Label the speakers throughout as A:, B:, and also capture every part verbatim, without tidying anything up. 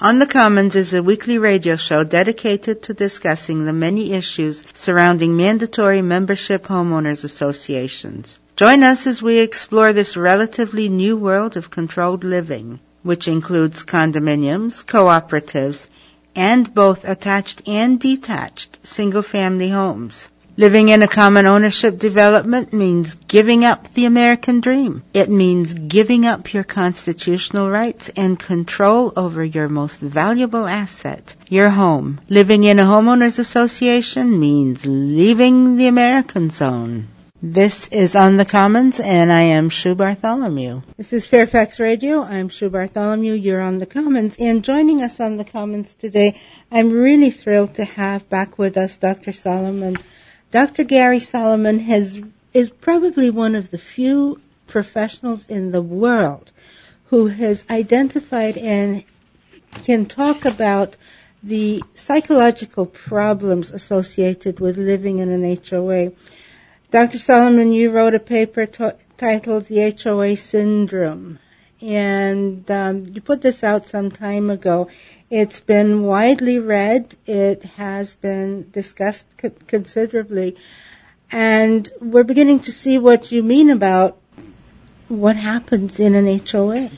A: On the Commons is a weekly radio show dedicated to discussing the many issues surrounding mandatory membership homeowners associations. Join us as we explore this relatively new world of controlled living, which includes condominiums, cooperatives, and both attached and detached single-family homes. Living in a common ownership development means giving up the American dream. It means giving up your constitutional rights and control over your most valuable asset, your home. Living in a homeowners association means leaving the American zone. This is On the Commons, and I am Sue Bartholomew. This is Fairfax Radio. I'm Sue Bartholomew. You're on the Commons. And joining us on the Commons today, I'm really thrilled to have back with us Doctor Solomon. Doctor Gary Solomon has is probably one of the few professionals in the world who has identified and can talk about the psychological problems associated with living in an H O A. Doctor Solomon, you wrote a paper t- titled The H O A Syndrome, and um, you put this out some time ago. It's been widely read. It has been discussed co- considerably. And we're beginning to see what you mean about what happens in an H O A.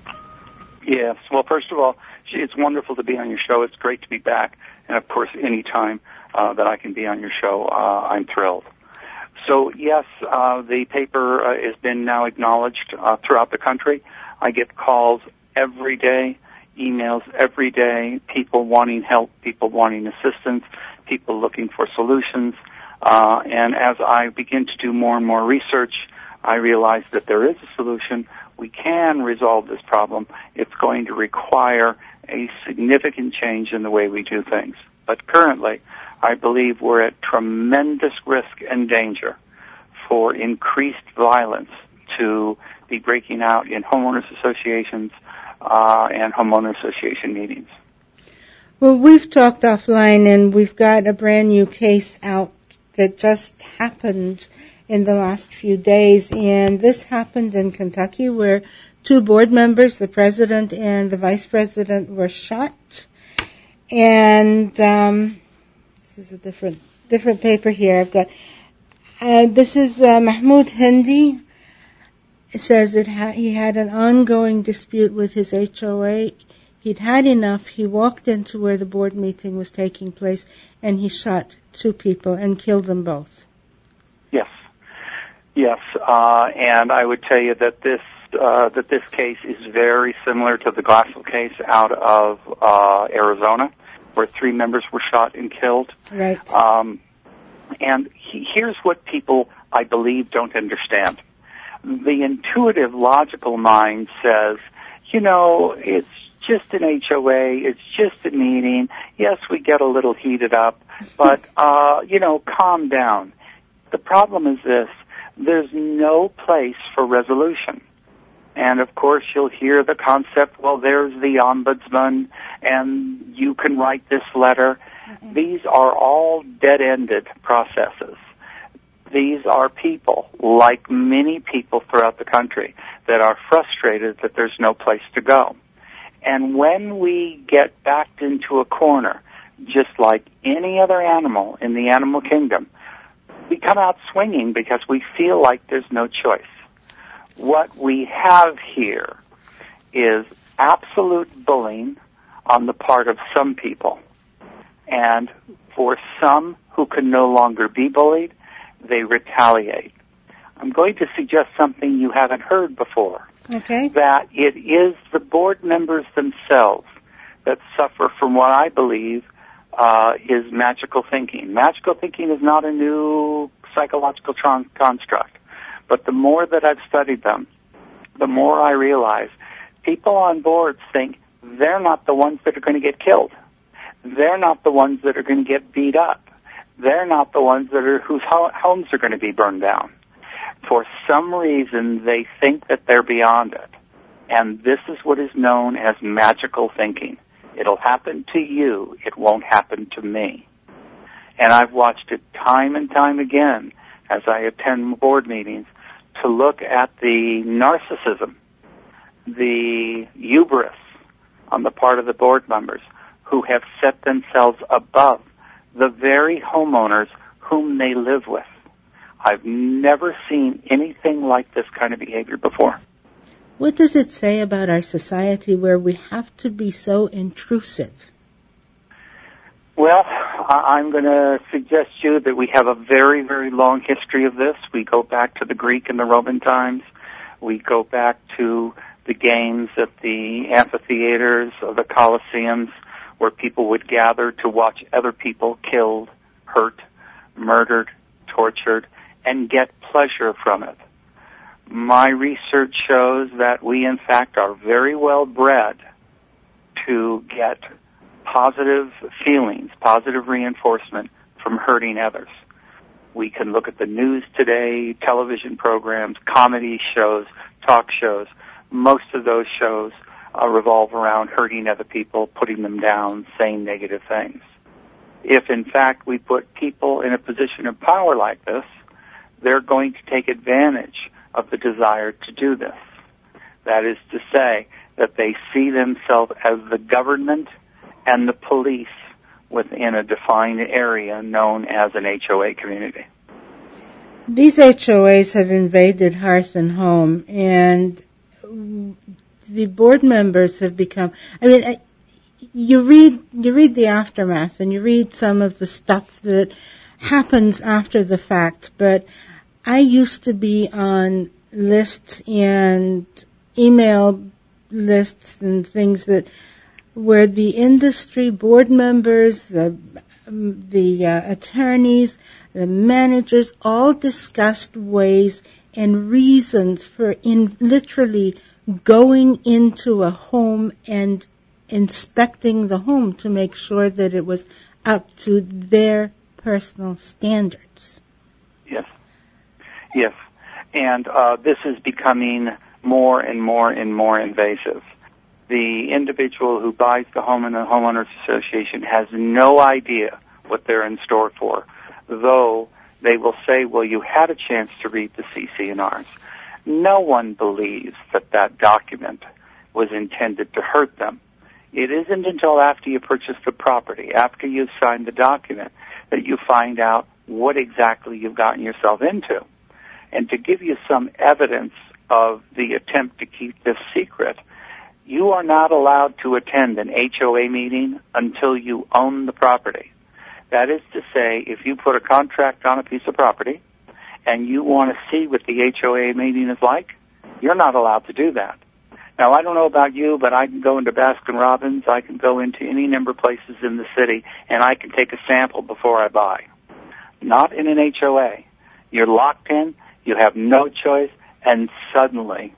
B: Yes. Well, first of all, it's wonderful to be on your show. It's great to be back. And, of course, any time uh, that I can be on your show, uh, I'm thrilled. So, yes, uh, the paper uh, has been now acknowledged uh, throughout the country. I get calls every day, emails every day, people wanting help, people wanting assistance, people looking for solutions. Uh, and as I begin to do more and more research, I realize that there is a solution. We can resolve this problem. It's going to require a significant change in the way we do things. But currently, I believe we're at tremendous risk and danger for increased violence to be breaking out in homeowners associations uh, and homeowner association meetings.
A: Well, we've talked offline, and we've got a brand new case out that just happened in the last few days, and this happened in Kentucky where two board members, the president and the vice president, were shot. And um, this is a different different paper here I've got. Uh, this is uh, Mahmoud Hindi. It says that ha- he had an ongoing dispute with his H O A. He'd had enough. He walked into where the board meeting was taking place, and he shot two people and killed them both.
B: Yes. Yes, uh, and I would tell you that this uh, that this case is very similar to the Glassell case out of uh, Arizona, where three members were shot and killed.
A: Right.
B: Um, and he, here's what people, I believe, don't understand. The intuitive, logical mind says, you know, it's just an H O A, it's just a meeting. Yes, we get a little heated up, but, uh, you know, calm down. The problem is this. There's no place for resolution. And, of course, you'll hear the concept, well, there's the ombudsman, and you can write this letter. Mm-hmm. These are all dead-ended processes. These are people, like many people throughout the country, that are frustrated that there's no place to go. And when we get backed into a corner, just like any other animal in the animal kingdom, we come out swinging because we feel like there's no choice. What we have here is absolute bullying on the part of some people. And for some who can no longer be bullied, they retaliate. I'm going to suggest something you haven't heard before.
A: Okay.
B: That it is the board members themselves that suffer from what I believe uh, is magical thinking. Magical thinking is not a new psychological tron- construct. But the more that I've studied them, the more I realize people on boards think they're not the ones that are going to get killed. They're not the ones that are going to get beat up. They're not the ones that are whose ho- homes are going to be burned down. For some reason, they think that they're beyond it. And this is what is known as magical thinking. It'll happen to you. It won't happen to me. And I've watched it time and time again as I attend board meetings to look at the narcissism, the hubris on the part of the board members who have set themselves above the very homeowners whom they live with. I've never seen anything like this kind of behavior before.
A: What does it say about our society where we have to be so intrusive?
B: Well, I'm going to suggest to you that we have a very, very long history of this. We go back to the Greek and the Roman times. We go back to the games at the amphitheaters or the Colosseums where people would gather to watch other people killed, hurt, murdered, tortured, and get pleasure from it. My research shows that we, in fact, are very well bred to get positive feelings, positive reinforcement from hurting others. We can look at the news today, television programs, comedy shows, talk shows. Most of those shows uh, revolve around hurting other people, putting them down, saying negative things. If, in fact, we put people in a position of power like this, they're going to take advantage of the desire to do this. That is to say, that they see themselves as the government and the police within a defined area known as an H O A community.
A: These H O As have invaded hearth and home, and the board members have become, I mean, you read, you read the aftermath and you read some of the stuff that happens after the fact, but I used to be on lists and email lists and things that where the industry board members, the the uh, attorneys, the managers all discussed ways and reasons for in literally going into a home and inspecting the home to make sure that it was up to their personal standards.
B: Yes. Yes. And uh, this is becoming more and more and more invasive. The individual who buys the home in the homeowners association has no idea what they're in store for, though they will say, well, you had a chance to read the C C N Rs. No one believes that that document was intended to hurt them. It isn't until after you purchase the property, after you've signed the document, that you find out what exactly you've gotten yourself into. And to give you some evidence of the attempt to keep this secret, you are not allowed to attend an H O A meeting until you own the property. That is to say, if you put a contract on a piece of property and you want to see what the H O A meeting is like, you're not allowed to do that. Now, I don't know about you, but I can go into Baskin-Robbins, I can go into any number of places in the city, and I can take a sample before I buy. Not in an H O A. You're locked in, you have no choice, and suddenly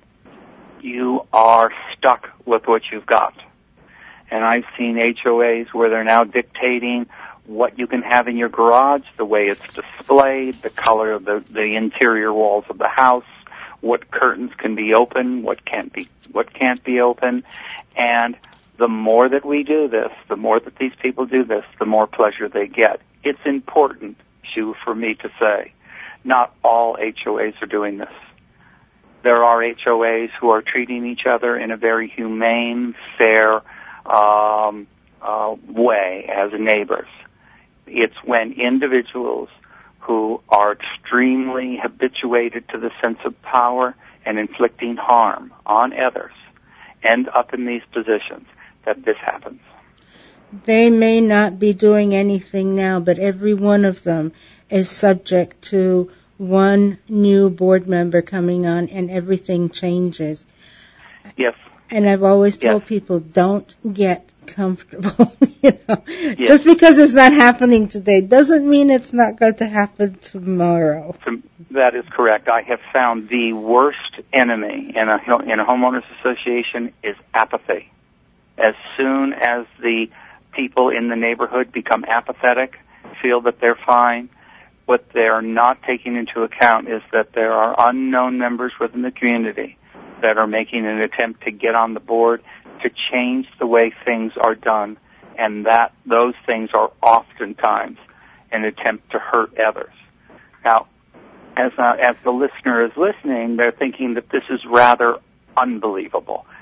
B: you are stuck with what you've got. And I've seen H O As where they're now dictating what you can have in your garage, the way it's displayed, the color of the, the interior walls of the house, what curtains can be open, what can't be, what can't be open. And the more that we do this, the more that these people do this, the more pleasure they get. It's important, Shu, for me to say, not all H O As are doing this. There are H O As who are treating each other in a very humane, fair um, uh, way as neighbors. It's when individuals who are extremely habituated to the sense of power and inflicting harm on others end up in these positions that this happens.
A: They may not be doing anything now, but every one of them is subject to one new board member coming on and everything changes.
B: Yes.
A: And I've always told
B: yes.
A: people, don't get comfortable. you know,
B: yes.
A: Just because it's not happening today doesn't mean it's not going to happen tomorrow.
B: That is correct. I have found the worst enemy in a, in a homeowners association is apathy. As soon as the people in the neighborhood become apathetic, feel that they're fine, what they're not taking into account is that there are unknown members within the community that are making an attempt to get on the board to change the way things are done, and that those things are oftentimes an attempt to hurt others. Now, as uh, as the listener is listening, they're thinking that this is rather unbelievable.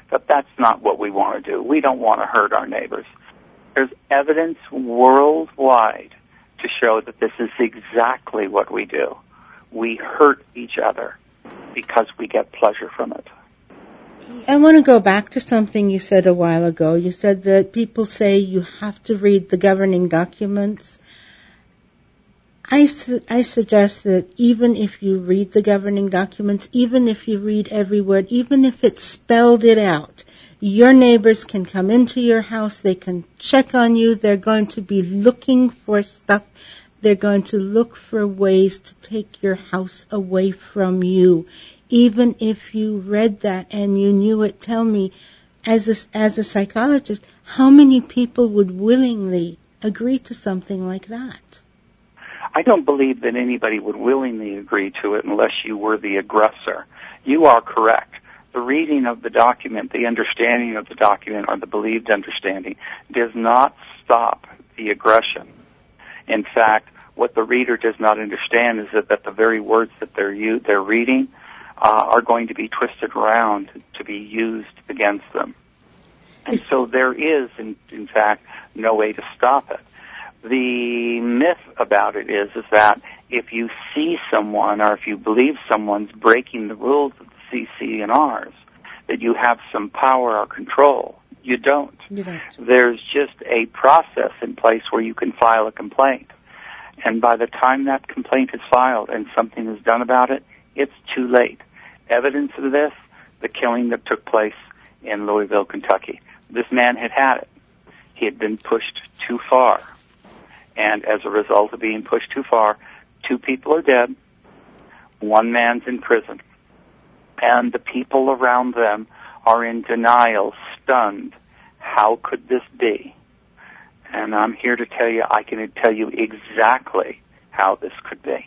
B: But that's not what we want to do. We don't want to hurt our neighbors. There's evidence worldwide to show that this is exactly what we do. We hurt each other because we get pleasure from it.
A: I want to go back to something you said a while ago. You said that people say you have to read the governing documents. I, su- I suggest that even if you read the governing documents, even if you read every word, even if it's spelled it out, your neighbors can come into your house, they can check on you, they're going to be looking for stuff, they're going to look for ways to take your house away from you. Even if you read that and you knew it, tell me, as a, as a psychologist, how many people would willingly agree to something like that?
B: I don't believe that anybody would willingly agree to it unless you were the aggressor. You are correct. The reading of the document, the understanding of the document, or the believed understanding, does not stop the aggression. In fact, what the reader does not understand is that, that the very words that they're, u- they're reading uh, are going to be twisted around to be used against them. And so there is, in, in fact, no way to stop it. The myth about it is, is that if you see someone or if you believe someone's breaking the rules of the C C N Rs, that you have some power or control. You don't.
A: You don't.
B: There's just a process in place where you can file a complaint. And by the time that complaint is filed and something is done about it, it's too late. Evidence of this, the killing that took place in Louisville, Kentucky. This man had had it. He had been pushed too far. And as a result of being pushed too far, two people are dead, one man's in prison. And the people around them are in denial, stunned. How could this be? And I'm here to tell you, I can tell you exactly how this could be.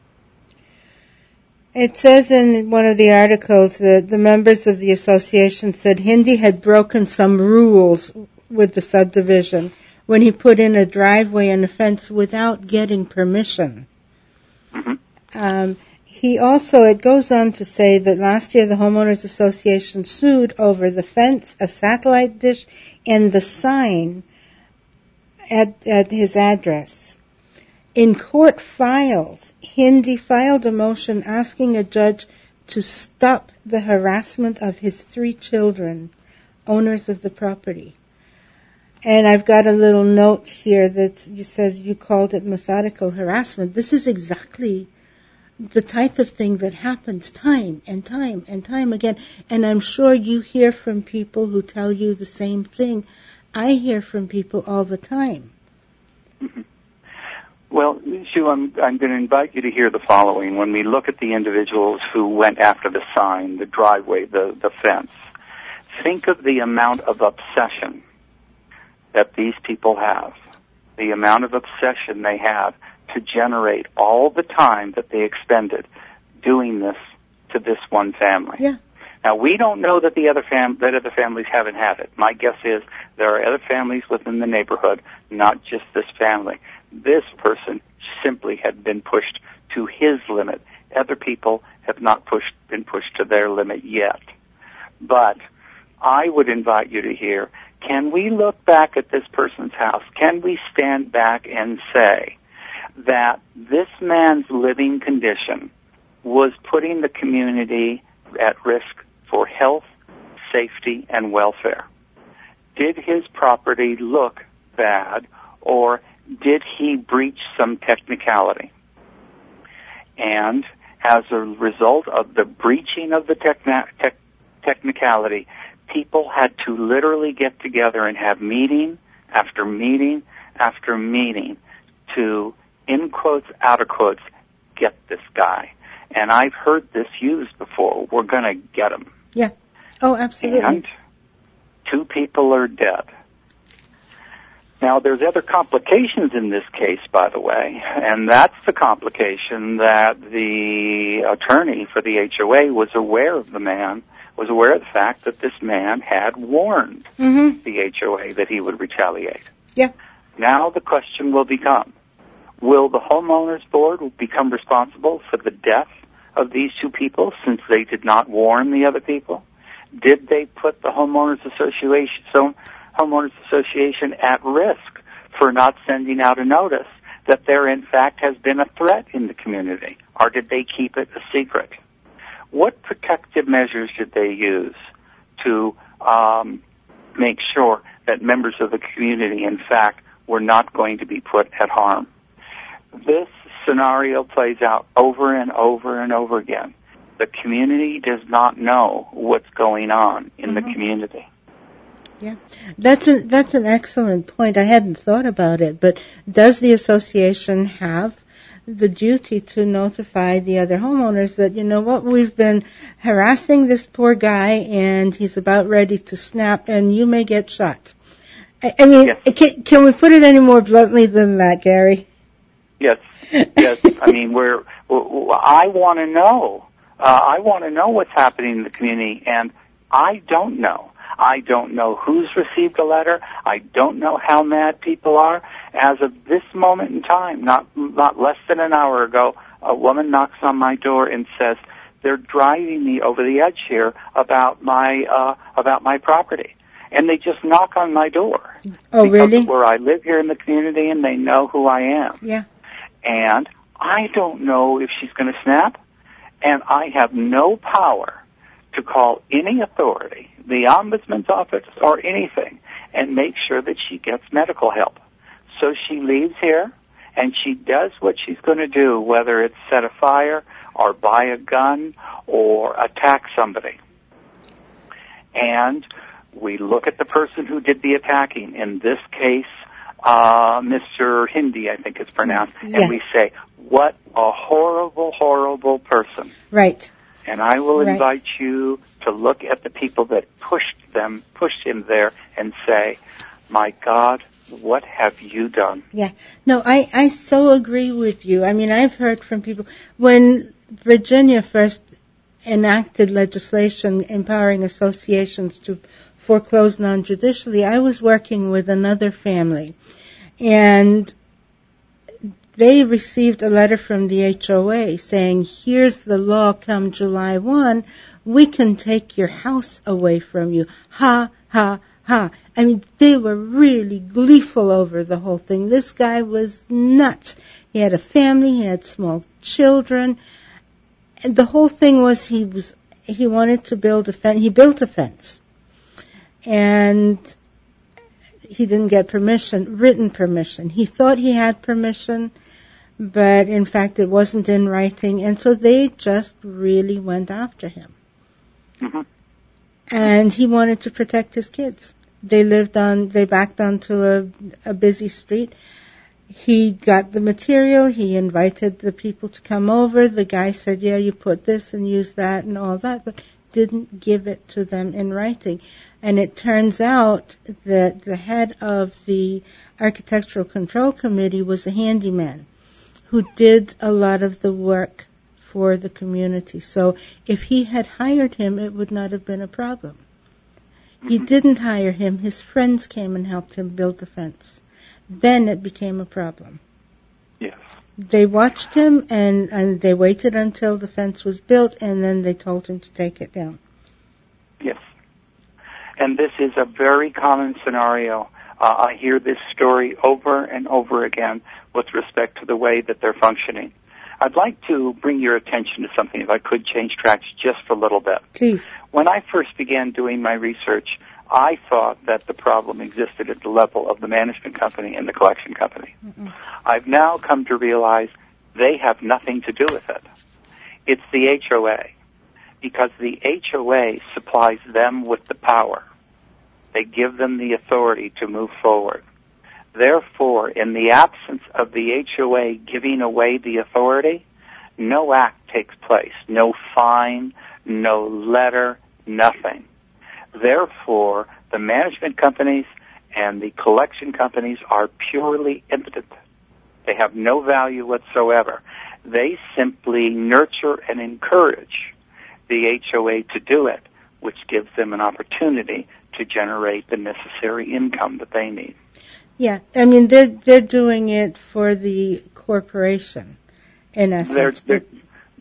A: It says in one of the articles that the members of the association said Hindi had broken some rules with the subdivision when he put in a driveway and a fence without getting permission.
B: Mm-hmm.
A: Um, he also, it goes on to say that last year the Homeowners Association sued over the fence, a satellite dish, and the sign at, at his address. In court files, Hindi filed a motion asking a judge to stop the harassment of his three children, owners of the property. And I've got a little note here that says you called it methodical harassment. This is exactly the type of thing that happens time and time and time again. And I'm sure you hear from people who tell you the same thing. I hear from people all the time.
B: Mm-hmm. Well, Sue, I'm, I'm going to invite you to hear the following. When we look at the individuals who went after the sign, the driveway, the, the fence, think of the amount of obsession that these people have, the amount of obsession they have to generate all the time that they expended doing this to this one family.
A: Yeah.
B: Now, we don't know that the other fam- that other families haven't had it. My guess is there are other families within the neighborhood, not just this family. This person simply had been pushed to his limit. Other people have not pushed been pushed to their limit yet. But I would invite you to hear, can we look back at this person's house? Can we stand back and say that this man's living condition was putting the community at risk for health, safety, and welfare? Did his property look bad, or did he breach some technicality? And as a result of the breaching of the techna- te- technicality, people had to literally get together and have meeting after meeting after meeting to, in quotes, out of quotes, get this guy. And I've heard this used before. We're going to get him.
A: Yeah. Oh, absolutely.
B: And two people are dead. Now, there's other complications in this case, by the way, and that's the complication that the attorney for the H O A was aware of the man, was aware of the fact that this man had warned
A: mm-hmm.
B: the H O A that he would retaliate.
A: Yeah.
B: Now the question will become, will the homeowners board become responsible for the death of these two people since they did not warn the other people? Did they put the homeowners association, so homeowners association at risk for not sending out a notice that there in fact has been a threat in the community, or did they keep it a secret? What protective measures did they use to um, make sure that members of the community in fact were not going to be put at harm? This scenario plays out over and over and over again. The community does not know what's going on in mm-hmm. the community.
A: Yeah, that's an, that's an excellent point. I hadn't thought about it, but does the association have the duty to notify the other homeowners that, you know what, we've been harassing this poor guy and he's about ready to snap and you may get shot? I, I mean, yes. can, can we put it any more bluntly than that, Gary?
B: Yes, yes. I mean, we're, I want to know. Uh, I want to know what's happening in the community, and I don't know. I don't know who's received a letter. I don't know how mad people are. As of this moment in time, not not less than an hour ago, a woman knocks on my door and says, they're driving me over the edge here about my uh, about my property. And they just knock on my door.
A: Oh,
B: because
A: really?
B: Of where I live here in the community, and they know who I am.
A: Yeah.
B: And I don't know if she's going to snap, and I have no power to call any authority, the ombudsman's office or anything, and make sure that she gets medical help. So she leaves here, and she does what she's going to do, whether it's set a fire or buy a gun or attack somebody. And we look at the person who did the attacking, in this case, uh, Mister Hindi, I think it's pronounced,
A: yeah.
B: and we say, what a horrible, horrible person.
A: Right.
B: And I will
A: right.
B: invite you to look at the people that pushed them, pushed him there, and say, my God, what have you done?
A: Yeah. No, I, I so agree with you. I mean, I've heard from people, when Virginia first enacted legislation empowering associations to foreclose non-judicially, I was working with another family, and they received a letter from the H O A saying, here's the law come July first, we can take your house away from you. Ha, ha, ha. I mean, they were really gleeful over the whole thing. This guy was nuts. He had a family, he had small children, and the whole thing was he was, he wanted to build a fence. He built a fence. And he didn't get permission, written permission. He thought he had permission, but in fact it wasn't in writing, and so they just really went after him.
B: Mm-hmm.
A: And he wanted to protect his kids. They lived on, they backed onto a, a busy street. He got the material, he invited the people to come over. The guy said, yeah, you put this and use that and all that, but didn't give it to them in writing. And it turns out that the head of the Architectural Control Committee was a handyman who did a lot of the work for the community. So if he had hired him, it would not have been a problem. He didn't hire him. His friends came and helped him build the fence. Then it became a problem.
B: Yes.
A: They watched him, and, and they waited until the fence was built, and then they told him to take it down.
B: Yes. And this is a very common scenario. Uh, I hear this story over and over again with respect to the way that they're functioning. I'd like to bring your attention to something, if I could change tracks just for a little bit.
A: Please.
B: When I first began doing my research, I thought that the problem existed at the level of the management company and the collection company. Mm-mm. I've now come to realize they have nothing to do with it. It's the H O A, because the H O A supplies them with the power. They give them the authority to move forward. Therefore, in the absence of the H O A giving away the authority, no act takes place, no fine, no letter, nothing. Therefore, the management companies and the collection companies are purely impotent. They have no value whatsoever. They simply nurture and encourage the H O A to do it, which gives them an opportunity to generate the necessary income that they need.
A: Yeah, I mean, they're, they're doing it for the corporation, in essence.
B: They're, they're,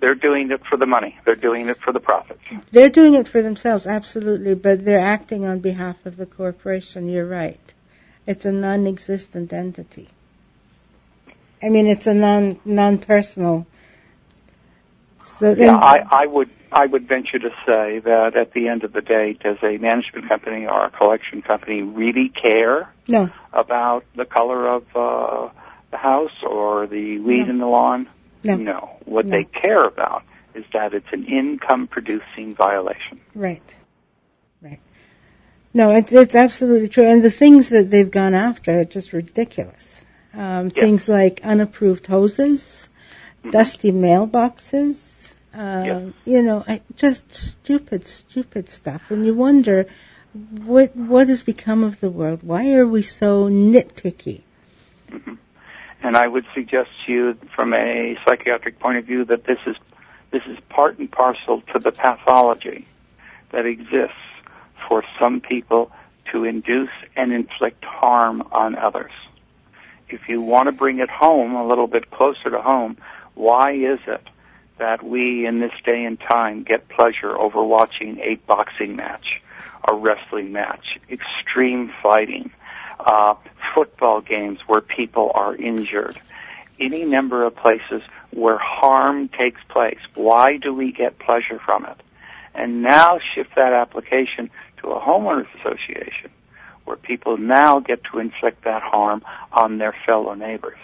B: They're doing it for the money. They're doing it for the profits.
A: They're doing it for themselves, absolutely, but they're acting on behalf of the corporation. You're right. It's a non-existent entity. I mean, it's a non non-personal. So
B: yeah, I, I would I would venture to say that at the end of the day, does a management company or a collection company really care
A: no.
B: about the color of uh, the house or the weed
A: no.
B: in the lawn?
A: No.
B: No. What
A: no.
B: they care about is that it's an income-producing violation.
A: Right. Right. No, it's it's absolutely true. And the things that they've gone after are just ridiculous. Um,
B: yes.
A: Things like unapproved hoses, mm-hmm. dusty mailboxes, um,
B: yes.
A: you know, just stupid, stupid stuff. And you wonder, what what has become of the world? Why are we so nitpicky?
B: Mm-hmm. And I would suggest to you, from a psychiatric point of view, that this is this is part and parcel to the pathology that exists for some people to induce and inflict harm on others. If you want to bring it home, a little bit closer to home, why is it that we in this day and time get pleasure over watching a boxing match, a wrestling match, extreme fighting, uh, football games where people are injured, any number of places where harm takes place? Why do we get pleasure from it? And now shift that application to a homeowners association where people now get to inflict that harm on their fellow neighbors.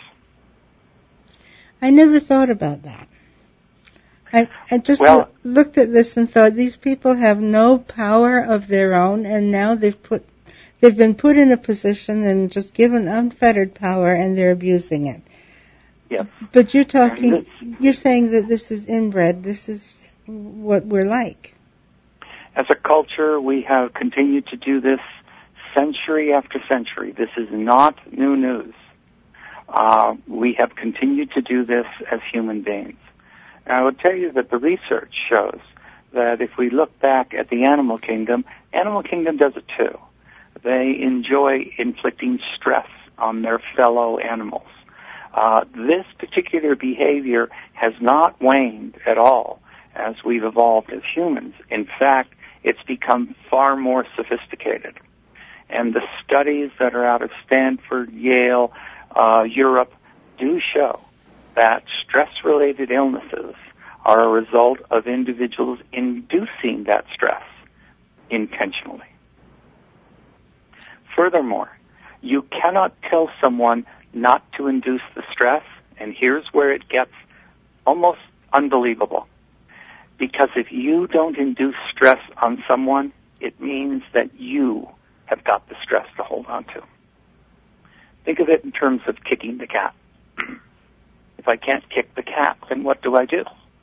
A: I never thought about that. I, I just
B: well,
A: lo- looked at this and thought these people have no power of their own, and now they've put they've been put in a position and just given unfettered power, and they're abusing it.
B: Yes.
A: But you're talking, you're saying that this is inbred. This is what we're like.
B: As a culture, we have continued to do this century after century. This is not new news. Uh, we have continued to do this as human beings. And I would tell you that the research shows that if we look back at the animal kingdom, animal kingdom does it too. They enjoy inflicting stress on their fellow animals. Uh, this particular behavior has not waned at all as we've evolved as humans. In fact, it's become far more sophisticated. And the studies that are out of Stanford, Yale, uh, Europe do show that stress-related illnesses are a result of individuals inducing that stress intentionally. Furthermore, you cannot tell someone not to induce the stress, and here's where it gets almost unbelievable. Because if you don't induce stress on someone, it means that you have got the stress to hold on to. Think of it in terms of kicking the cat. If I can't kick the cat, then what do I do?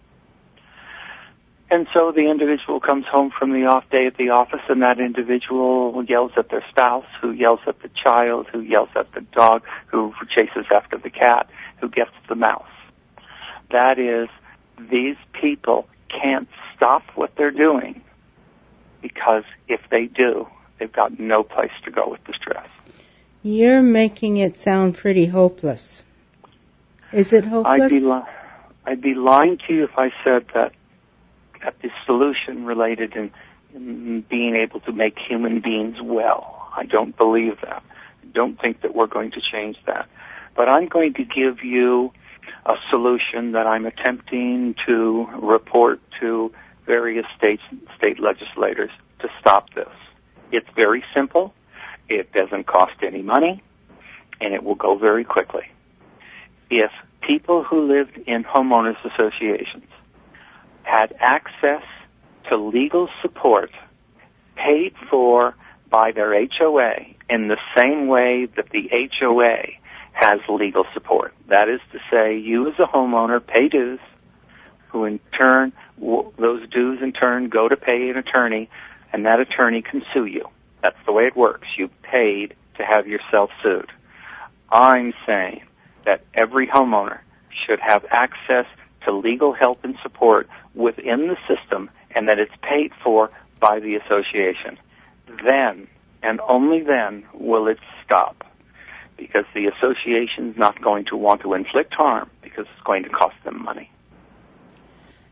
B: And so the individual comes home from the off day at the office, and that individual yells at their spouse, who yells at the child, who yells at the dog, who chases after the cat, who gets the mouse. That is, these people can't stop what they're doing, because if they do, they've got no place to go with the stress.
A: You're making it sound pretty hopeless. Is it hopeless?
B: I'd be, li- I'd be lying to you if I said that that the solution related in, in being able to make human beings well. I don't believe that. I don't think that we're going to change that. But I'm going to give you a solution that I'm attempting to report to various states, state legislators to stop this. It's very simple. It doesn't cost any money, and it will go very quickly. If people who lived in homeowners associations had access to legal support paid for by their H O A in the same way that the H O A has legal support. That is to say, you as a homeowner pay dues, who in turn, those dues in turn go to pay an attorney, and that attorney can sue you. That's the way it works. You paid to have yourself sued. I'm saying that every homeowner should have access to legal help and support within the system, and that it's paid for by the association. Then, and only then, will it stop. Because the association's not going to want to inflict harm because it's going to cost them money.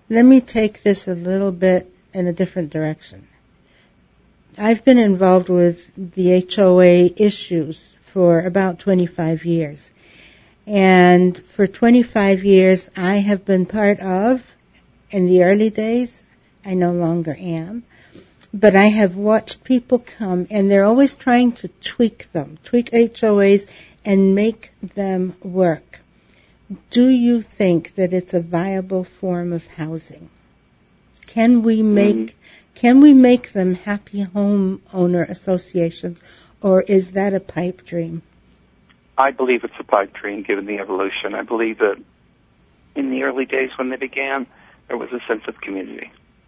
A: Let me take this a little bit in a different direction. I've been involved with the H O A issues for about twenty-five years. And for twenty-five years, I have been part of, in the early days, I no longer am, but I have watched people come, and they're always trying to tweak them, tweak H O As and make them work. Do you think that it's a viable form of housing? Can we make mm. can we make them happy homeowner associations, or is that a pipe dream?
B: I believe it's a pipe dream, given the evolution. I believe that in the early days when they began, there was a sense of community.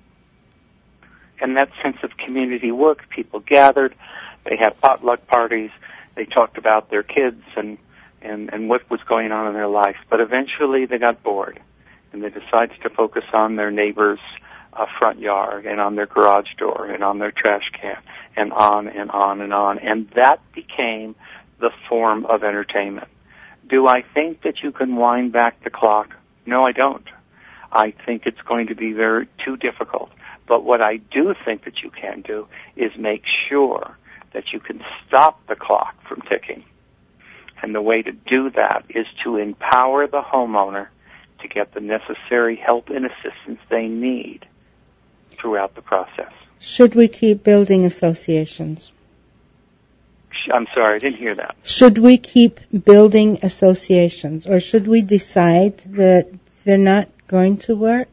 B: And that sense of community worked. People gathered, they had potluck parties, they talked about their kids and, and, and what was going on in their life. But eventually they got bored, and they decided to focus on their neighbor's uh, front yard and on their garage door and on their trash can and on and on and on. And that became the form of entertainment. Do I think that you can wind back the clock? No, I don't. I think it's going to be very too difficult. But what I do think that you can do is make sure that you can stop the clock from ticking. And the way to do that is to empower the homeowner to get the necessary help and assistance they need throughout the process.
A: Should we keep building associations?
B: I'm sorry, I didn't hear that.
A: Should we keep building associations, or should we decide that they're not going to work?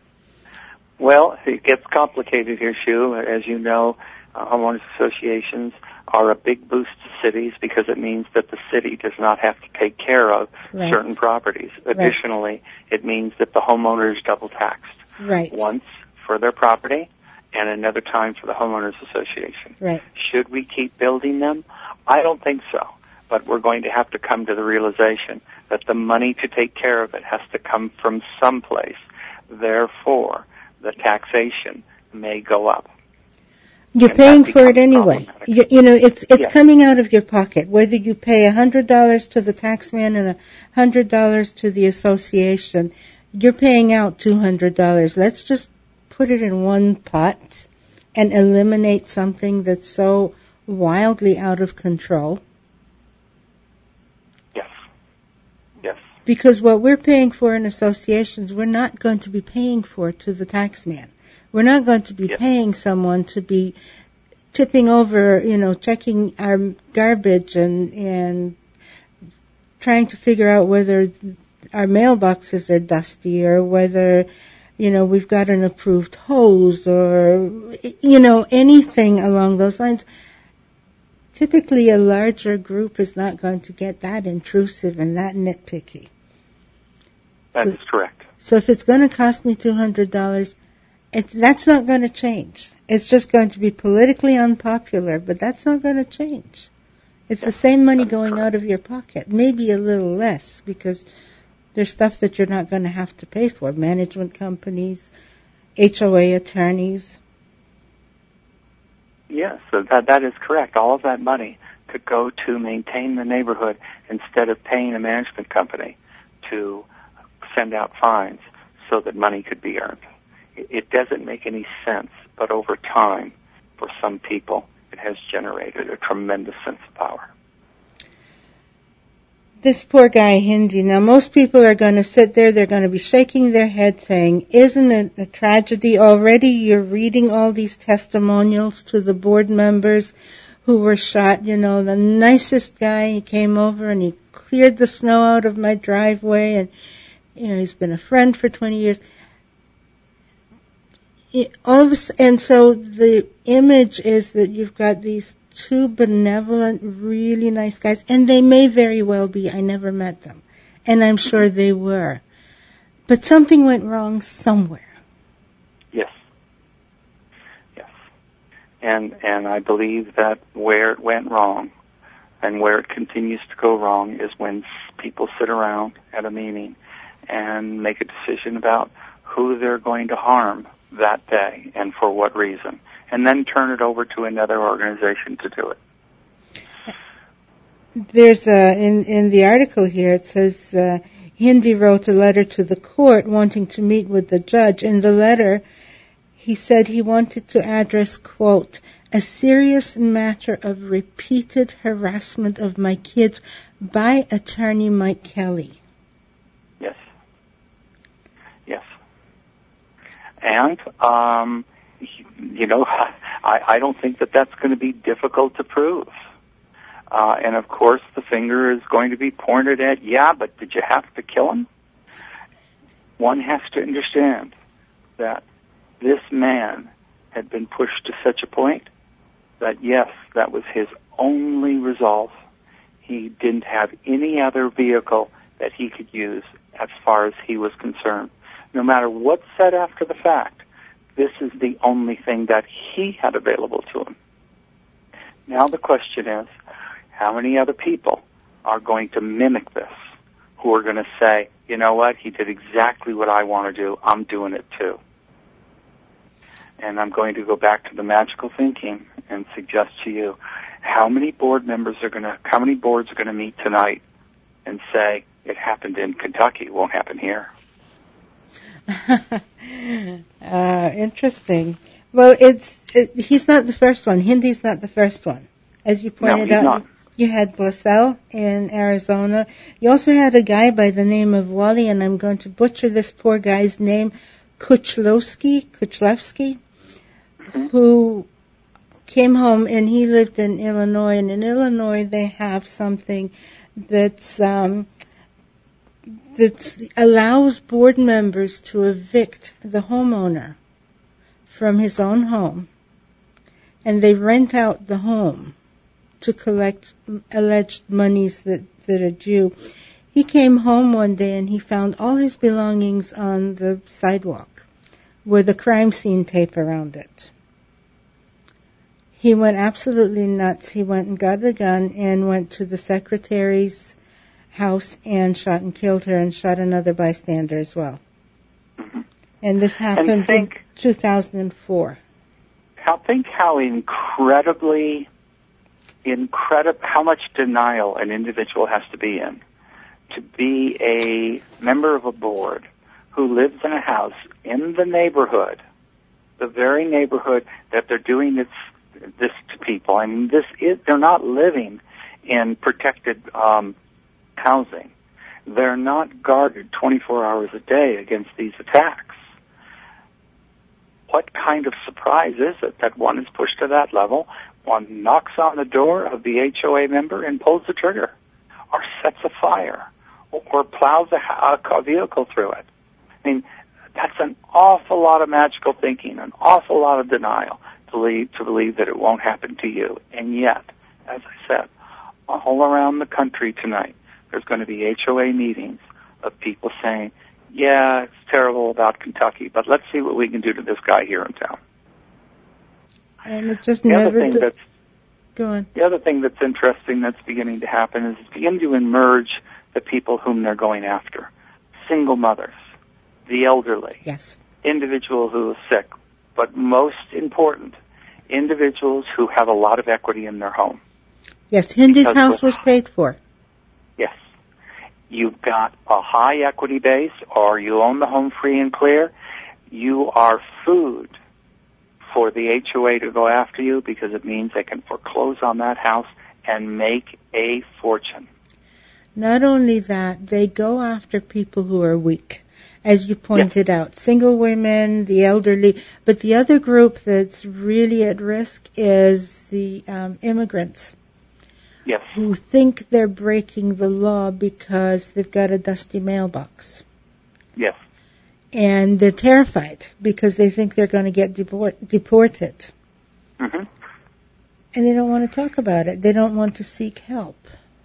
B: Well, it gets complicated here, Shu. As you know, uh, homeowners associations are a big boost to cities because it means that the city does not have to take care of right. certain properties. Additionally, right. it means that the homeowner is double taxed.
A: Right.
B: Once for their property and another time for the homeowners association.
A: Right.
B: Should we keep building them? I don't think so. But we're going to have to come to the realization that the money to take care of it has to come from someplace. Therefore, the taxation may go up.
A: You're and paying for it anyway. You, you know, it's it's yes. coming out of your pocket. Whether you pay one hundred dollars to the taxman and one hundred dollars to the association, you're paying out two hundred dollars. Let's just put it in one pot and eliminate something that's so wildly out of control.
B: Yes. Yes.
A: Because what we're paying for in associations, we're not going to be paying for to the taxman. We're not going to be yes. paying someone to be tipping over, you know, checking our garbage and and trying to figure out whether our mailboxes are dusty or whether, you know, we've got an approved hose or, you know, anything along those lines. Typically, a larger group is not going to get that intrusive and that nitpicky.
B: That
A: so,
B: is correct.
A: So if it's going to cost me two hundred dollars, it's, that's not going to change. It's just going to be politically unpopular, but that's not going to change. It's yes, the same money going correct. out of your pocket, maybe a little less, because there's stuff that you're not going to have to pay for, management companies, H O A attorneys.
B: Yes, so that that is correct. All of that money could go to maintain the neighborhood instead of paying a management company to send out fines so that money could be earned. It, it doesn't make any sense, but over time, for some people, it has generated a tremendous sense of power.
A: This poor guy, Hindi. Now, most people are going to sit there, they're going to be shaking their head saying, isn't it a tragedy already? You're reading all these testimonials to the board members who were shot. You know, the nicest guy, he came over and he cleared the snow out of my driveway, and, you know, he's been a friend for twenty years. All of a, and so the image is that you've got these two benevolent, really nice guys, and they may very well be. I never met them, and I'm sure they were. But something went wrong somewhere.
B: Yes. Yes. And and I believe that where it went wrong and where it continues to go wrong is when people sit around at a meeting and make a decision about who they're going to harm that day and for what reason, and then turn it over to another organization to do it.
A: There's a, in, in the article here, it says, uh, Hindi wrote a letter to the court wanting to meet with the judge. In the letter, he said he wanted to address, quote, a serious matter of repeated harassment of my kids by attorney Mike Kelly.
B: Yes. Yes. And, um, you know, I, I don't think that that's going to be difficult to prove. Uh, and of course, the finger is going to be pointed at, yeah, but did you have to kill him? One has to understand that this man had been pushed to such a point that, yes, that was his only resolve. He didn't have any other vehicle that he could use as far as he was concerned. No matter what's said after the fact, this is the only thing that he had available to him. Now the question is, how many other people are going to mimic this, who are going to say, you know what, he did exactly what I want to do, I'm doing it too. And I'm going to go back to the magical thinking and suggest to you, how many board members are going to, how many boards are going to meet tonight and say, it happened in Kentucky, it won't happen here?
A: uh, interesting. Well, it's it, he's not the first one. Hindi's not the first one. As you pointed
B: no,
A: out,
B: not.
A: You had Glassell in Arizona. You also had a guy by the name of Wally, and I'm going to butcher this poor guy's name, Kuchlowski, Kuchlowski, mm-hmm. who came home, and he lived in Illinois. And in Illinois, they have something that's um, that allows board members to evict the homeowner from his own home, and they rent out the home to collect alleged monies that, that are due. He came home one day and he found all his belongings on the sidewalk with a crime scene tape around it. He went absolutely nuts. He went and got a gun and went to the secretary's house and shot and killed her and shot another bystander as well. Mm-hmm. And this happened and think, in two thousand four.
B: How, think how incredibly Incredible how much denial an individual has to be in to be a member of a board who lives in a house in the neighborhood, the very neighborhood that they're doing this, this to people. I mean, this is, they're not living in protected um, housing. They're not guarded twenty-four hours a day against these attacks. What kind of surprise is it that one is pushed to that level? One knocks on the door of the H O A member and pulls the trigger, or sets a fire, or, or plows a, a vehicle through it. I mean, that's an awful lot of magical thinking, an awful lot of denial to believe, to believe that it won't happen to you. And yet, as I said, all around the country tonight, there's going to be H O A meetings of people saying, yeah, it's terrible about Kentucky, but let's see what we can do to this guy here in town.
A: And it just
B: the
A: never
B: other thing
A: did.
B: that's
A: Go on.
B: The other thing that's interesting that's beginning to happen is it's beginning to emerge the people whom they're going after. Single mothers, the elderly,
A: yes,
B: individuals who are sick, but most important, individuals who have a lot of equity in their home.
A: Yes, Hindi's
B: because
A: house
B: with,
A: was paid for.
B: Yes. You've got a high equity base, or you own the home free and clear. You are food for the H O A to go after you because it means they can foreclose on that house and make a fortune.
A: Not only that, they go after people who are weak, as you pointed yes. out, single women, the elderly, but the other group that's really at risk is the um, immigrants.
B: Yes.
A: Who think they're breaking the law because they've got a dusty mailbox.
B: Yes.
A: And they're terrified because they think they're going to get deport- deported.
B: Mm-hmm.
A: And they don't want to talk about it. They don't want to seek help.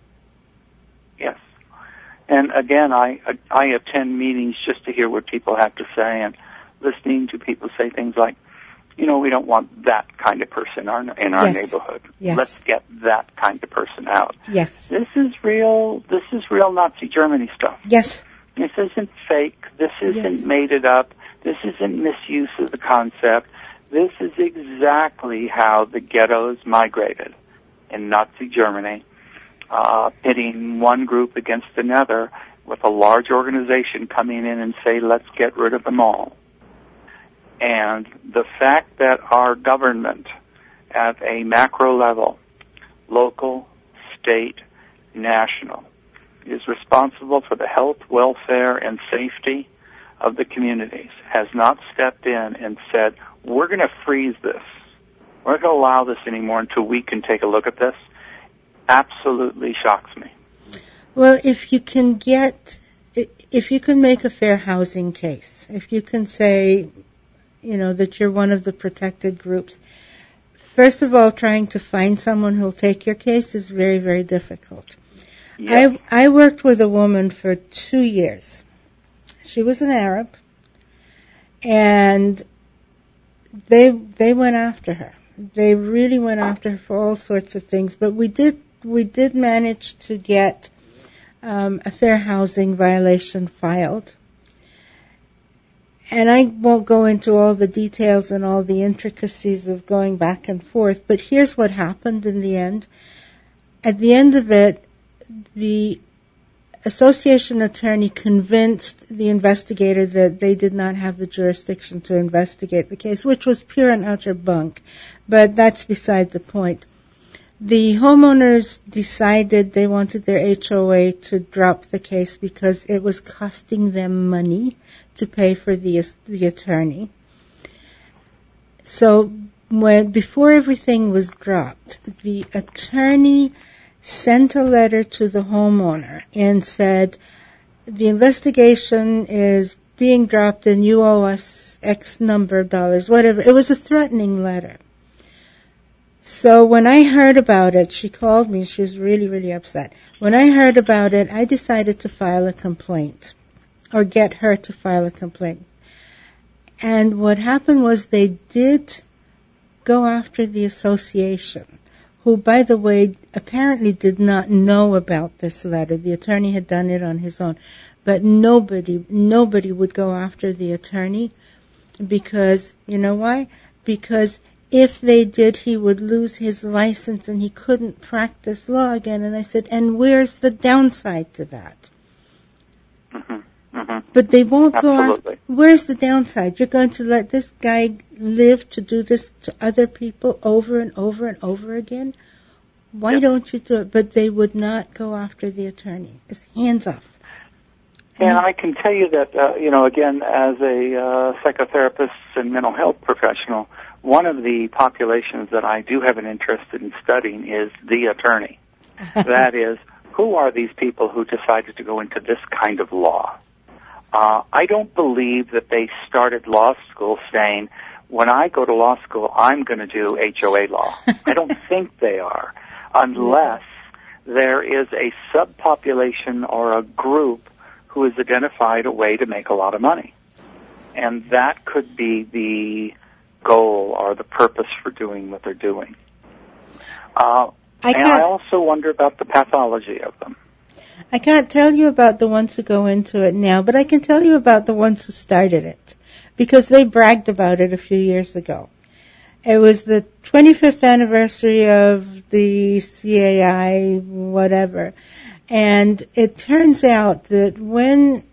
B: Yes. And again, I I attend meetings just to hear what people have to say, and listening to people say things like, you know, we don't want that kind of person in our, in our
A: yes.
B: neighborhood.
A: Yes.
B: Let's get that kind of person out.
A: Yes.
B: This is real, this is real Nazi Germany stuff.
A: Yes.
B: This isn't fake. This isn't
A: yes.
B: made it up. This isn't misuse of the concept. This is exactly how the ghettos migrated in Nazi Germany, uh, pitting one group against another with a large organization coming in and say, let's get rid of them all. And the fact that our government at a macro level, local, state, national, is responsible for the health, welfare, and safety of the communities, has not stepped in and said, we're going to freeze this. We're not going to allow this anymore until we can take a look at this, absolutely shocks me.
A: Well, if you can get, if you can make a fair housing case, if you can say, you know, that you're one of the protected groups, first of all, trying to find someone who'll take your case is very, very difficult. Yes. I, I worked with a woman for two years. She was an Arab, and they they went after her. They really went after her for all sorts of things. But we did we did manage to get um, a fair housing violation filed. And I won't go into all the details and all the intricacies of going back and forth, but here's what happened in the end. At the end of it, the association attorney convinced the investigator that they did not have the jurisdiction to investigate the case, which was pure and utter bunk, but that's beside the point. The homeowners decided they wanted their H O A to drop the case because it was costing them money to pay for the the attorney. So when before everything was dropped, the attorney sent a letter to the homeowner and said, the investigation is being dropped and you owe us X number of dollars, whatever. It was a threatening letter. So when I heard about it, she called me. She was really, really upset. When I heard about it, I decided to file a complaint, or get her to file a complaint. And what happened was they did go after the association, who, by the way, apparently did not know about this letter. The attorney had done it on his own. But nobody, nobody would go after the attorney because, you know why? Because if they did, he would lose his license and he couldn't practice law again. And I said, and where's the downside to that? Mm-hmm. Mm-hmm. But they won't
B: Absolutely.
A: go after. Where's the downside? You're going to let this guy live to do this to other people over and over and over again? Why yep. don't you do it? But they would not go after the attorney. It's hands off.
B: And I can tell you that, uh, you know, again, as a uh, psychotherapist and mental health professional, one of the populations that I do have an interest in studying is the attorney. That is, who are these people who decided to go into this kind of law? Uh, I don't believe that they started law school saying, when I go to law school, I'm going to do H O A law. I don't think they are, unless there is a subpopulation or a group who has identified a way to make a lot of money. And that could be the goal or the purpose for doing what they're doing. Uh, I and I also wonder about the pathology of them.
A: I can't tell you about the ones who go into it now, but I can tell you about the ones who started it, because they bragged about it a few years ago. It was the twenty-fifth anniversary of the C A I, whatever. And it turns out that when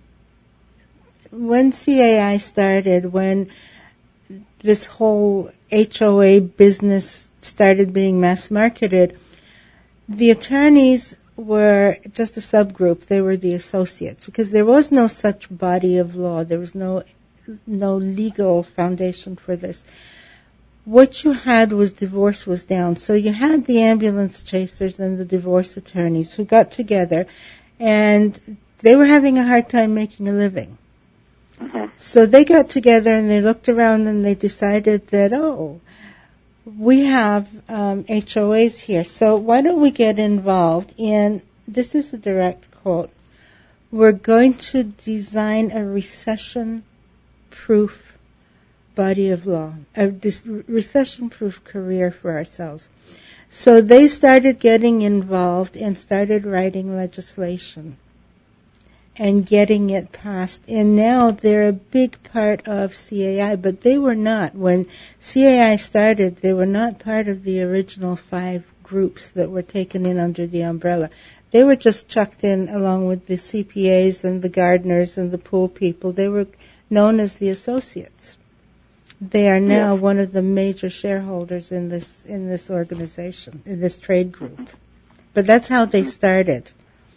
A: when C A I started, when this whole H O A business started being mass marketed, the attorneys were just a subgroup. They were the associates, because there was no such body of law. There was no no legal foundation for this. What you had was divorce was down. So you had the ambulance chasers and the divorce attorneys who got together, and they were having a hard time making a living. Mm-hmm. So they got together and they looked around and they decided that, oh, we have um, H O As here, so why don't we get involved in, this is a direct quote, we're going to design a recession-proof body of law, a dis- recession-proof career for ourselves. So they started getting involved and started writing legislation and getting it passed. And now they're a big part of C A I, but they were not. When C A I started, they were not part of the original five groups that were taken in under the umbrella. They were just chucked in along with the C P As and the gardeners and the pool people. They were known as the associates. They are now
B: yes.
A: one of the major shareholders in this in this organization, in this trade group. But that's how they started.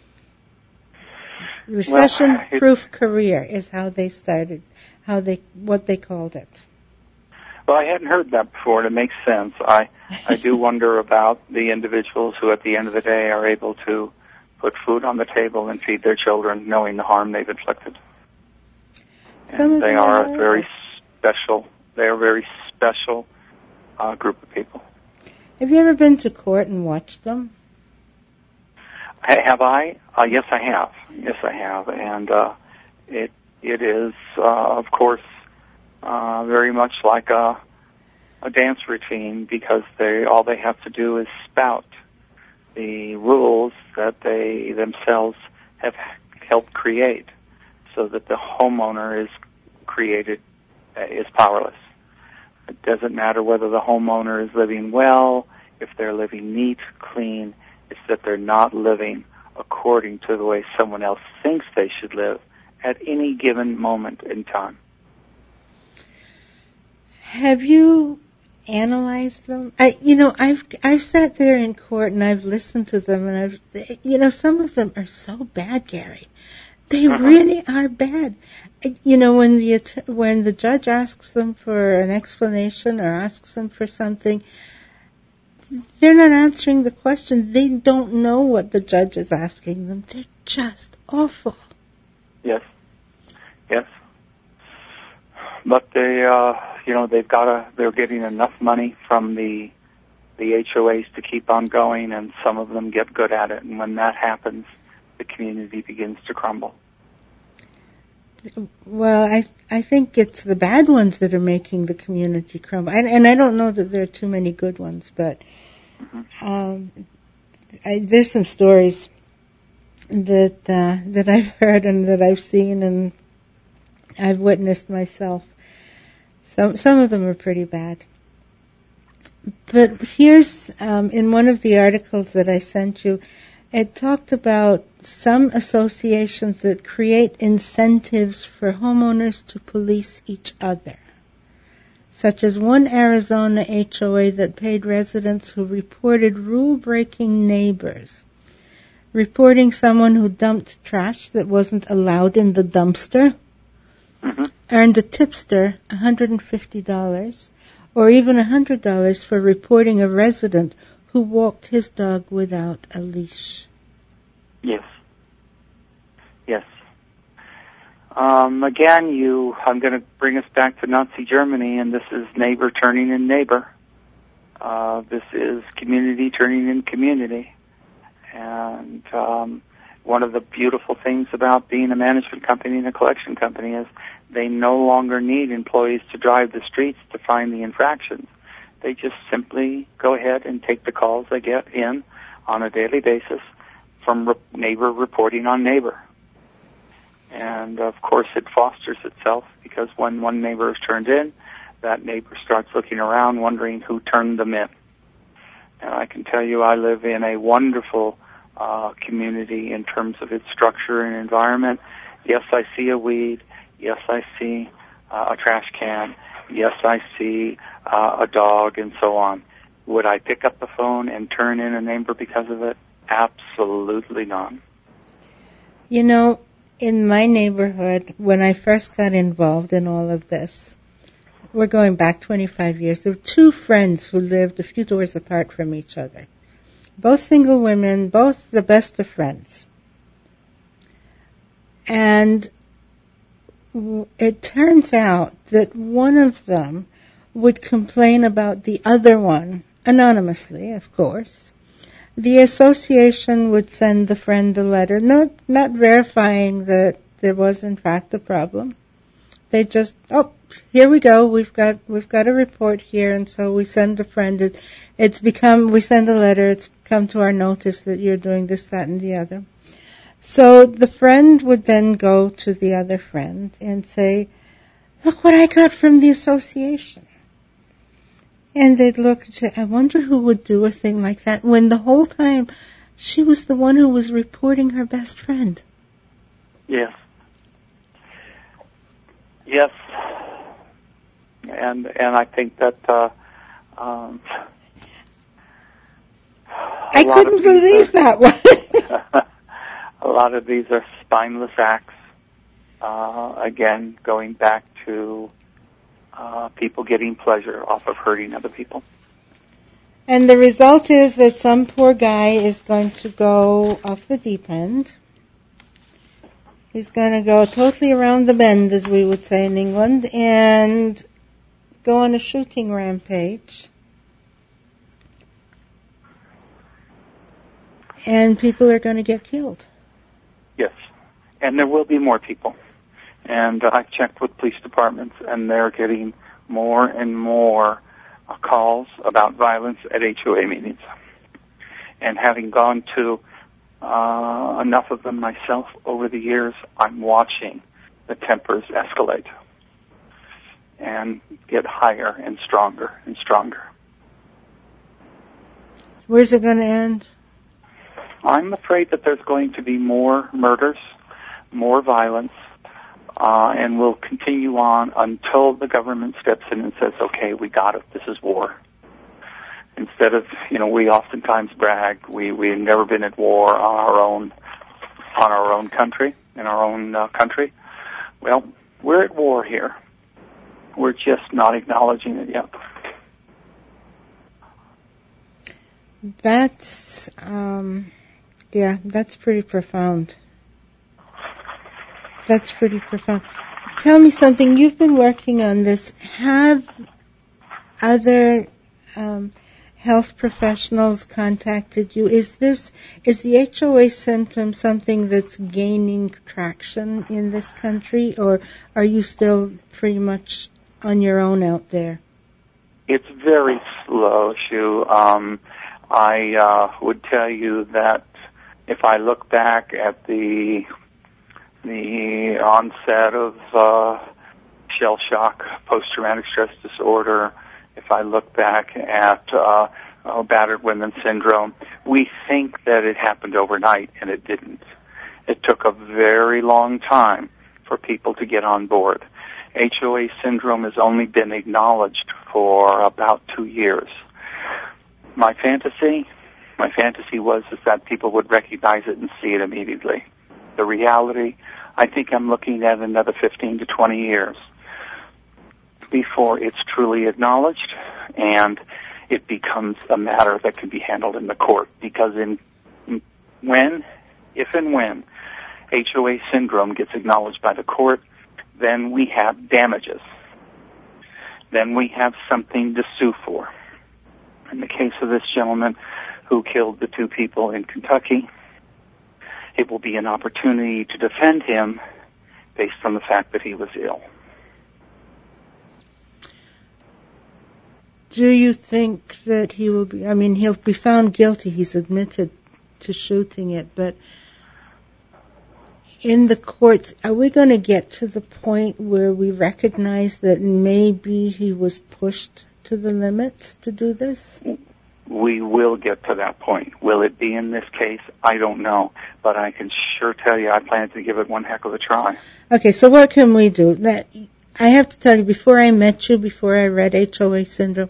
A: Recession-proof well, career is how they started, how they what they called it.
B: Well, I hadn't heard that before, and it makes sense. I I do wonder about the individuals who, at the end of the day, are able to put food on the table and feed their children, knowing the harm they've inflicted.
A: Some
B: and they are a very special. They are a very special uh, group of people.
A: Have you ever been to court and watched them?
B: Have I? Uh, yes, I have. Yes, I have, and uh, it it is, uh, of course, uh, very much like a a dance routine, because they all they have to do is spout the rules that they themselves have helped create, so that the homeowner is created uh, is powerless. It doesn't matter whether the homeowner is living well, if they're living neat, clean. It's that they're not living according to the way someone else thinks they should live at any given moment in time.
A: Have you analyzed them? I, you know, I've I've sat there in court and I've listened to them, and I've, you know, some of them are so bad, Gary. They uh-huh. really are bad. You know, when the when the judge asks them for an explanation or asks them for something, they're not answering the question. They don't know what the judge is asking them. They're just awful.
B: Yes. Yes. But they, uh, you know, they've got to, they're getting enough money from the, the H O As to keep on going, and some of them get good at it. And when that happens, the community begins to crumble.
A: Well, I I think it's the bad ones that are making the community crumble, and, and I don't know that there are too many good ones, but mm-hmm. um, I, there's some stories that uh, that I've heard and that I've seen and I've witnessed myself. Some some of them are pretty bad. But here's um, in one of the articles that I sent you, it talked about some associations that create incentives for homeowners to police each other, such as one Arizona H O A that paid residents who reported rule-breaking neighbors, reporting someone who dumped trash that wasn't allowed in the dumpster, mm-hmm. earned a tipster one hundred fifty dollars, or even one hundred dollars for reporting a resident who walked his dog without a leash.
B: Yes. Yes. Um, again, you. I'm going to bring us back to Nazi Germany, and this is neighbor turning in neighbor. Uh, this is community turning in community. And um, one of the beautiful things about being a management company and a collection company is they no longer need employees to drive the streets to find the infractions. They just simply go ahead and take the calls they get in on a daily basis from re- neighbor reporting on neighbor. And, of course, it fosters itself, because when one neighbor is turned in, that neighbor starts looking around wondering who turned them in. And I can tell you I live in a wonderful uh, community in terms of its structure and environment. Yes, I see a weed. Yes, I see uh, a trash can. Yes, I see uh, a dog, and so on. Would I pick up the phone and turn in a neighbor because of it? Absolutely not.
A: You know, in my neighborhood, when I first got involved in all of this, we're going back twenty-five years, there were two friends who lived a few doors apart from each other. Both single women, both the best of friends. And it turns out that one of them would complain about the other one, anonymously, of course. The association would send the friend a letter, not not verifying that there was in fact a problem. They just, oh, here we go, we've got we've got a report here, and so we send a friend. It, it's become, we send a letter, it's come to our notice that you're doing this, that, and the other. So the friend would then go to the other friend and say, look what I got from the association. And they'd look and say, I wonder who would do a thing like that, when the whole time She was the one who was reporting her best friend.
B: Yes. Yes. And and I think that uh, um,
A: I couldn't believe are, that one.
B: A lot of these are spineless acts. Uh, again, going back to uh, people getting pleasure off of hurting other people.
A: And the result is that some poor guy is going to go off the deep end. He's going to go totally around the bend, as we would say in England, and go on a shooting rampage. And people are going to get killed.
B: Yes. And there will be more people. And uh, I've checked with police departments, and they're getting more and more uh, calls about violence at H O A meetings. And having gone to uh, enough of them myself over the years, I'm watching the tempers escalate and get higher and stronger and stronger.
A: Where's it going to end?
B: I'm afraid that there's going to be more murders, more violence, uh, and will continue on until the government steps in and says, okay, we got it, this is war. Instead of, you know, we oftentimes brag, we, we've never been at war on our own, on our own country, in our own uh, country. Well, we're at war here. We're just not acknowledging it yet.
A: That's, um, yeah, that's pretty profound. That's pretty profound. Tell me something. You've been working on this. Have other um, health professionals contacted you? Is this, is the H O A symptom something that's gaining traction in this country, or are you still pretty much on your own out there?
B: It's very slow, Shu. Um, I uh, would tell you that if I look back at the the onset of uh, shell shock, post-traumatic stress disorder, if I look back at uh, oh, battered women syndrome, we think that it happened overnight, and it didn't. It took a very long time for people to get on board. H O A syndrome has only been acknowledged for about two years. My fantasy, my fantasy was is that people would recognize it and see it immediately. The reality, I think I'm looking at another fifteen to twenty years before it's truly acknowledged and it becomes a matter that can be handled in the court. Because in when, if and when H O A syndrome gets acknowledged by the court, then we have damages. Then we have something to sue for. In the case of this gentleman who killed the two people in Kentucky, it will be an opportunity to defend him based on the fact that he was ill.
A: Do you think that he will be, I mean, he'll be found guilty, he's admitted to shooting it, but in the courts, are we going to get to the point where we recognize that maybe he was pushed to the limits to do this?
B: We will get to that point. Will it be in this case? I don't know. But I can sure tell you I plan to give it one heck of a try.
A: Okay, so what can we do? That I have to tell you, before I met you, before I read H O A syndrome,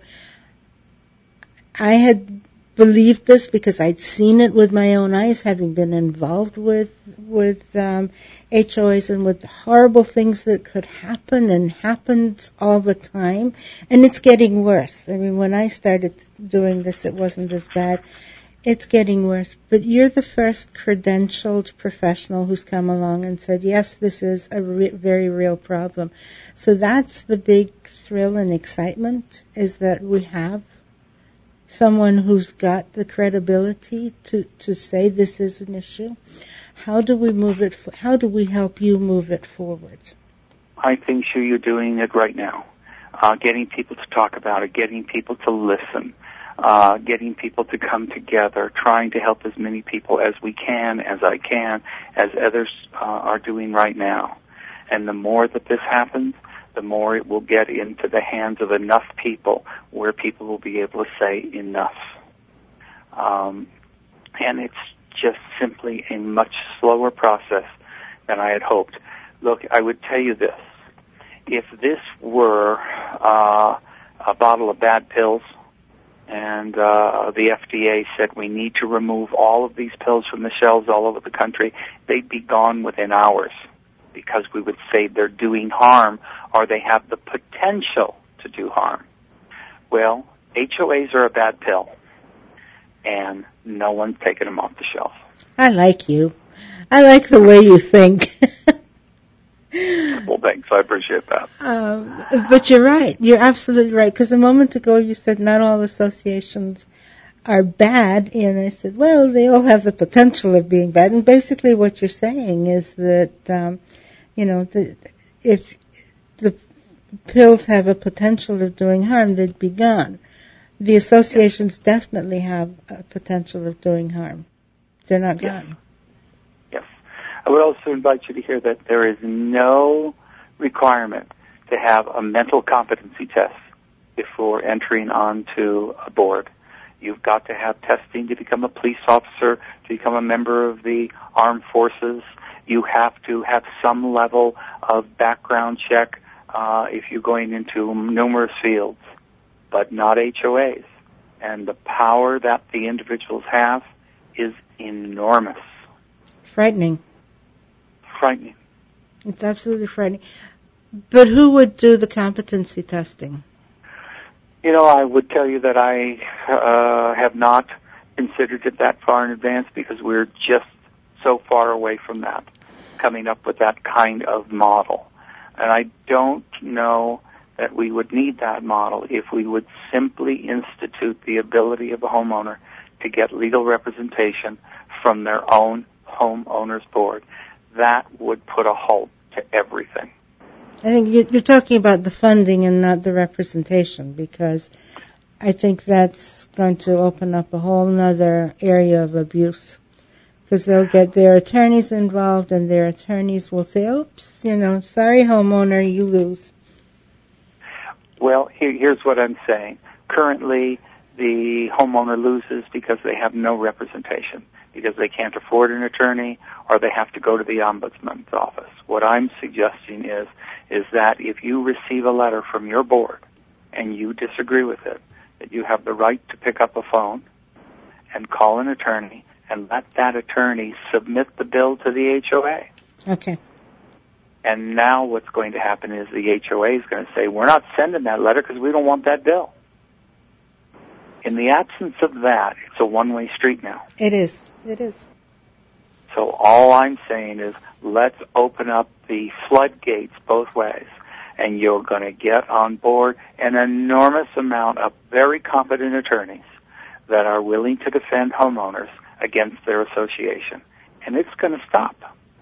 A: I had believed this because I'd seen it with my own eyes, having been involved with with um, H O As and with horrible things that could happen and happened all the time. And it's getting worse. I mean, when I started doing this, it wasn't as bad. It's getting worse. But you're the first credentialed professional who's come along and said, yes, this is a re- very real problem. So that's the big thrill and excitement, is that we have someone who's got the credibility to, to say this is an issue. How do we move it? How do we help you move it forward?
B: I think, Shu, you're doing it right now. Uh, getting people to talk about it, getting people to listen, uh, getting people to come together, trying to help as many people as we can, as I can, as others uh, are doing right now. And the more that this happens, the more it will get into the hands of enough people where people will be able to say enough. Um, and it's just simply a much slower process than I had hoped. Look, I would tell you this. If this were uh, a bottle of bad pills, and uh, the F D A said we need to remove all of these pills from the shelves all over the country, they'd be gone within hours, because we would say they're doing harm or they have the potential to do harm. Well, H O As are a bad pill, and no one's taken them off the shelf.
A: I like you. I like the way you think.
B: Well, thanks. I appreciate that.
A: Um, but you're right. You're absolutely right. Because a moment ago you said not all associations are bad, and I said, well, they all have the potential of being bad. And basically what you're saying is that, um, you know, the, if the pills have a potential of doing harm, they'd be gone. The associations yes. definitely have a potential of doing harm. They're not
B: yes.
A: gone.
B: Yes. I would also invite you to hear that there is no requirement to have a mental competency test before entering onto a board. You've got to have testing to become a police officer, to become a member of the armed forces. You have to have some level of background check uh, if you're going into numerous fields, but not H O As. And the power that the individuals have is enormous.
A: Frightening.
B: Frightening.
A: It's absolutely frightening. But who would do the competency testing?
B: You know, I would tell you that I uh, have not considered it that far in advance, because we're just so far away from that, coming up with that kind of model. And I don't know that we would need that model if we would simply institute the ability of a homeowner to get legal representation from their own homeowners board. That would put a halt to everything.
A: I think you're talking about the funding and not the representation, because I think that's going to open up a whole other area of abuse. Because they'll get their attorneys involved, and their attorneys will say, oops, you know, sorry, homeowner, you lose.
B: Well, here, here's what I'm saying. Currently, the homeowner loses because they have no representation, because they can't afford an attorney, or they have to go to the ombudsman's office. What I'm suggesting is, is that if you receive a letter from your board and you disagree with it, that you have the right to pick up a phone and call an attorney and let that attorney submit the bill to the H O A.
A: Okay.
B: And now what's going to happen is the H O A is going to say, we're not sending that letter because we don't want that bill. In the absence of that, it's a one-way street now.
A: It is. It is.
B: So all I'm saying is, let's open up the floodgates both ways, and you're going to get on board an enormous amount of very competent attorneys that are willing to defend homeowners against their association. And it's going to stop.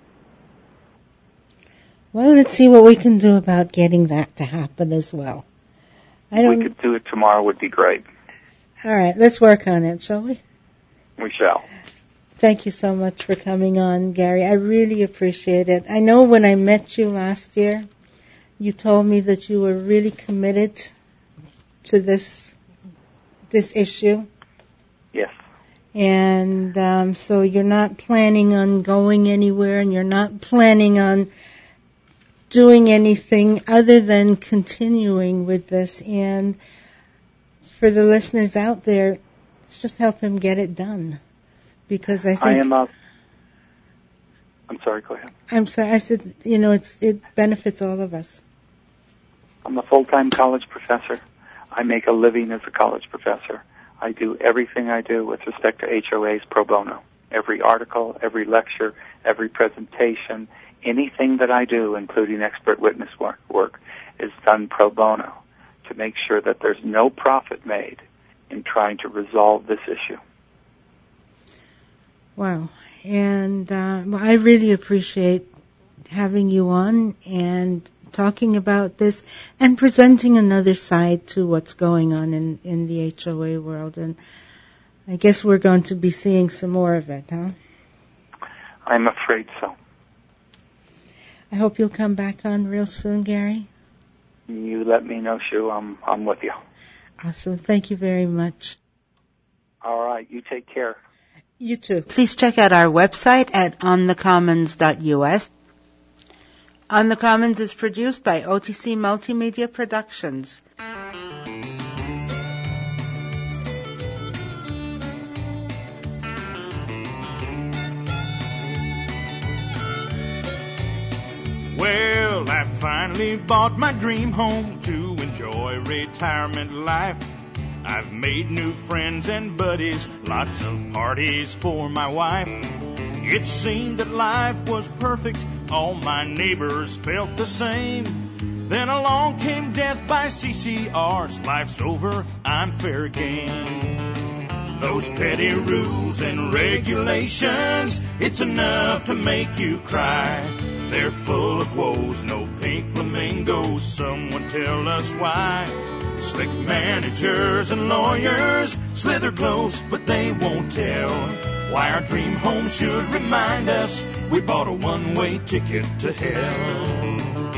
A: Well, let's see what we can do about getting that to happen as well. I don't...
B: We could do it tomorrow would be great.
A: All right, let's work on it, shall we?
B: We shall.
A: Thank you so much for coming on, Gary. I really appreciate it. I know when I met you last year, you told me that you were really committed to this this issue.
B: Yes.
A: And um, so you're not planning on going anywhere, and you're not planning on doing anything other than continuing with this. And for the listeners out there, let's just help him get it done. Because I think...
B: I am a... I'm sorry, go ahead.
A: I'm sorry, I said, you know, it's it benefits all of us.
B: I'm a full-time college professor. I make a living as a college professor. I do everything I do with respect to H O As pro bono. Every article, every lecture, every presentation, anything that I do, including expert witness work, work is done pro bono to make sure that there's no profit made in trying to resolve this issue.
A: Wow. And uh, well, I really appreciate having you on and talking about this and presenting another side to what's going on in, in the H O A world. And I guess we're going to be seeing some more of it, huh?
B: I'm afraid so.
A: I hope you'll come back on real soon, Gary.
B: You let me know, Sue. I'm, I'm with you.
A: Awesome. Thank you very much.
B: All right. You take care.
A: You too. Please check out our website at on the commons dot u s. On the Commons is produced by O T C Multimedia Productions.
C: Well, I finally bought my dream home to enjoy retirement life. I've made new friends and buddies, lots of parties for my wife. It seemed that life was perfect, all my neighbors felt the same. Then along came death by C C Rs, life's over, I'm fair game. Those petty rules and regulations, it's enough to make you cry. They're full of woes, no pink flamingos, someone tell us why. Slick managers and lawyers slither close, but they won't tell why our dream home should remind us we bought a one-way ticket to hell.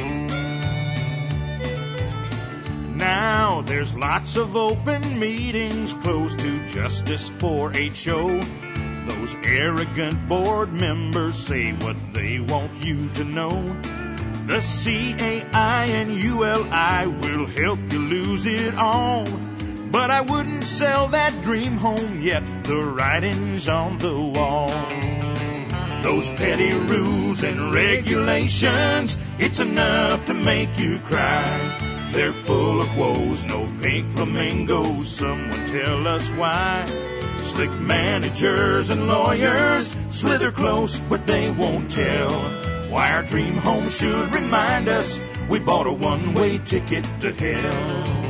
C: Now there's lots of open meetings closed to justice for H O. Those arrogant board members say what they want you to know. The C A I and U L I will help you lose it all. But I wouldn't sell that dream home yet, the writing's on the wall. Those petty rules and regulations, it's enough to make you cry. They're full of woes, no pink flamingos, someone tell us why. Slick managers and lawyers slither close, but they won't tell why our dream home should remind us we bought a one-way ticket to hell.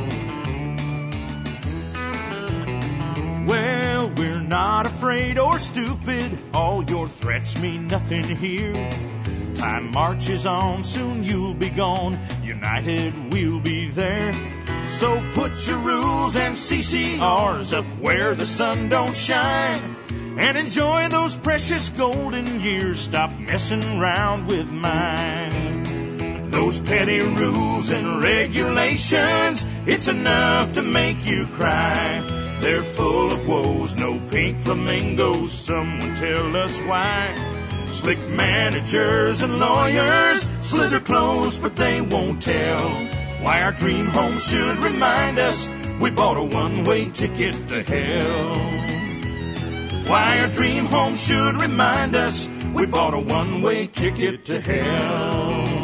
C: Well, we're not afraid or stupid, all your threats mean nothing here. Time marches on, soon you'll be gone, united we'll be there. So put your rules and C C Rs up where the sun don't shine, and enjoy those precious golden years, stop messing around with mine. Those petty rules and regulations, it's enough to make you cry. They're full of woes, no pink flamingos, someone tell us why. Slick managers and lawyers slither close, but they won't tell why our dream home should remind us we bought a one-way ticket to hell. Why our dream home should remind us we bought a one-way ticket to hell.